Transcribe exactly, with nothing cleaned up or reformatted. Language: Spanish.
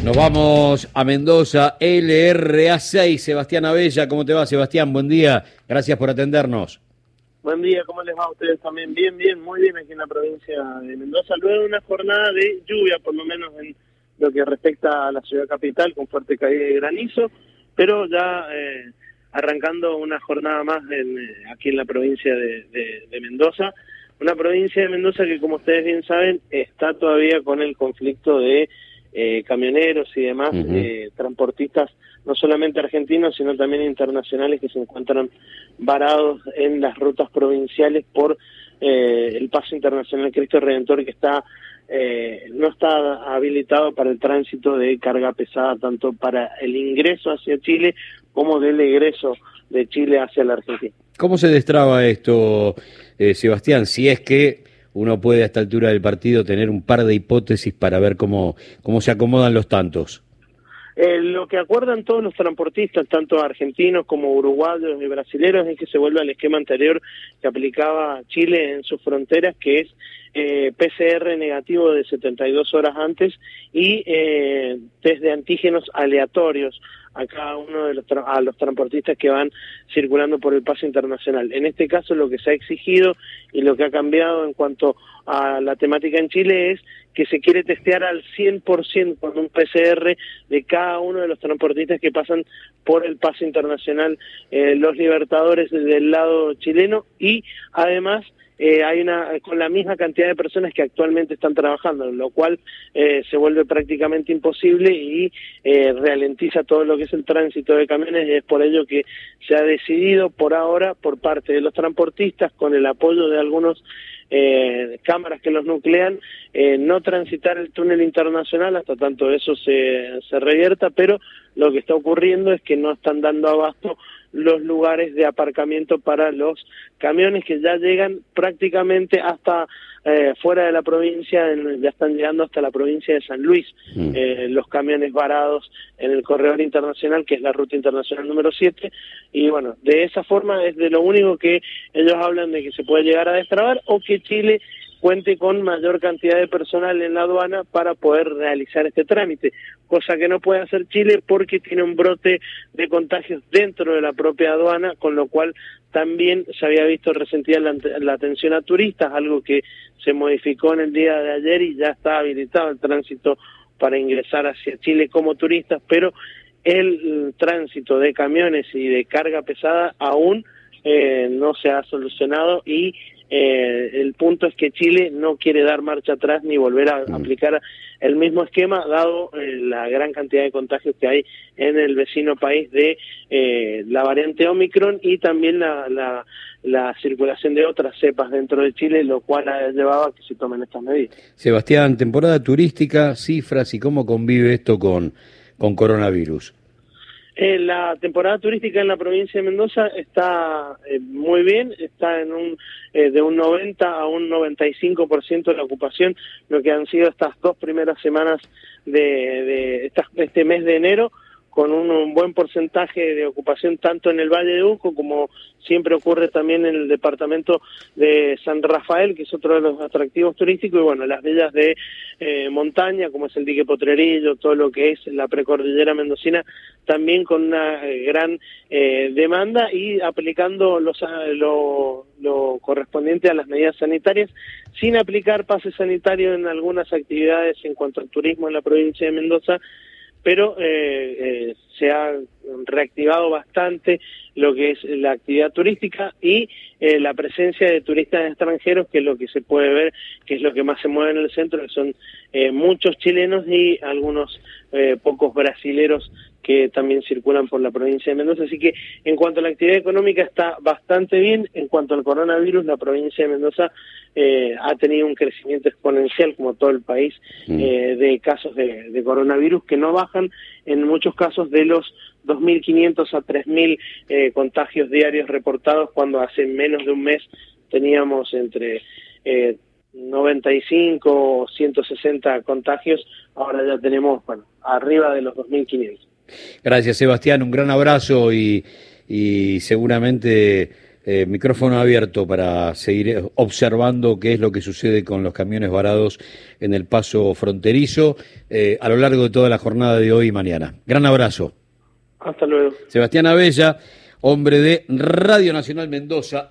Nos vamos a Mendoza, L R A seis, Sebastián Abella. ¿Cómo te va, Sebastián? Buen día, gracias por atendernos. Buen día, ¿cómo les va a ustedes también? Bien, bien, muy bien aquí en la provincia de Mendoza. Luego de una jornada de lluvia, por lo menos en lo que respecta a la ciudad capital, con fuerte caída de granizo, pero ya eh, arrancando una jornada más en, eh, aquí en la provincia de, de, de Mendoza. Una provincia de Mendoza que, como ustedes bien saben, está todavía con el conflicto de eh, camioneros y demás, uh-huh. eh, transportistas, no solamente argentinos, sino también internacionales, que se encuentran varados en las rutas provinciales por eh, el paso internacional Cristo Redentor, que está eh, no está habilitado para el tránsito de carga pesada, tanto para el ingreso hacia Chile como del egreso de Chile hacia la Argentina. ¿Cómo se destraba esto, eh, Sebastián? Si es que uno puede a esta altura del partido tener un par de hipótesis para ver cómo, cómo se acomodan los tantos. Eh, lo que acuerdan todos los transportistas, tanto argentinos como uruguayos y brasileños, es que se vuelva al esquema anterior que aplicaba Chile en sus fronteras, que es eh, P C R negativo de setenta y dos horas antes y eh, test de antígenos aleatorios a cada uno de los tra- a los transportistas que van circulando por el paso internacional. En este caso, lo que se ha exigido y lo que ha cambiado en cuanto a la temática en Chile es que se quiere testear al cien por ciento con un P C R de cada uno de los transportistas que pasan por el paso internacional, eh, los libertadores del lado chileno, y además Eh, hay una con la misma cantidad de personas que actualmente están trabajando, lo cual eh, se vuelve prácticamente imposible y eh, ralentiza todo lo que es el tránsito de camiones, y es por ello que se ha decidido por ahora por parte de los transportistas, con el apoyo de algunos eh, cámaras que los nuclean, eh, no transitar el túnel internacional hasta tanto eso se, se revierta, pero lo que está ocurriendo es que no están dando abasto los lugares de aparcamiento para los camiones que ya llegan prácticamente hasta eh, fuera de la provincia, en, ya están llegando hasta la provincia de San Luis, mm. eh, los camiones varados en el corredor internacional, que es la ruta internacional número siete, y bueno, de esa forma es de lo único que ellos hablan de que se puede llegar a destrabar, o que Chile cuente con mayor cantidad de personal en la aduana para poder realizar este trámite, cosa que no puede hacer Chile porque tiene un brote de contagios dentro de la propia aduana, con lo cual también se había visto resentida la, la atención a turistas, algo que se modificó en el día de ayer y ya está habilitado el tránsito para ingresar hacia Chile como turistas, pero el, el tránsito de camiones y de carga pesada aún eh, no se ha solucionado, y Eh, el punto es que Chile no quiere dar marcha atrás ni volver a mm. aplicar el mismo esquema, dado eh, la gran cantidad de contagios que hay en el vecino país de eh, la variante Omicron, y también la, la, la circulación de otras cepas dentro de Chile, lo cual ha llevado a que se tomen estas medidas. Sebastián, temporada turística, cifras y cómo convive esto con, con coronavirus. Eh, la temporada turística en la provincia de Mendoza está eh, muy bien, está en un eh, de un noventa a un noventa y cinco por ciento de la ocupación, lo que han sido estas dos primeras semanas de, de esta, este mes de enero, con un, un buen porcentaje de ocupación tanto en el Valle de Uco, como siempre ocurre también en el departamento de San Rafael, que es otro de los atractivos turísticos, y bueno, las villas de eh, montaña, como es el Dique Potrerillo, todo lo que es la precordillera mendocina, también con una eh, gran eh, demanda, y aplicando los, lo, lo correspondiente a las medidas sanitarias, sin aplicar pase sanitario en algunas actividades en cuanto al turismo en la provincia de Mendoza, pero eh, eh, se ha reactivado bastante lo que es la actividad turística y eh, la presencia de turistas extranjeros, que es lo que se puede ver, que es lo que más se mueve en el centro, que son eh, muchos chilenos y algunos eh, pocos brasileros que también circulan por la provincia de Mendoza. Así que en cuanto a la actividad económica está bastante bien. En cuanto al coronavirus, la provincia de Mendoza eh, ha tenido un crecimiento exponencial, como todo el país, mm. eh, de casos de, de coronavirus, que no bajan en muchos casos de los dos mil quinientos a tres mil eh, contagios diarios reportados, cuando hace menos de un mes teníamos entre eh, noventa y cinco o ciento sesenta contagios. Ahora ya tenemos, bueno, arriba de los dos mil quinientos. Gracias, Sebastián, un gran abrazo, y, y seguramente eh, micrófono abierto para seguir observando qué es lo que sucede con los camiones varados en el paso fronterizo eh, a lo largo de toda la jornada de hoy y mañana. Gran abrazo. Hasta luego. Sebastián Abella, hombre de Radio Nacional Mendoza.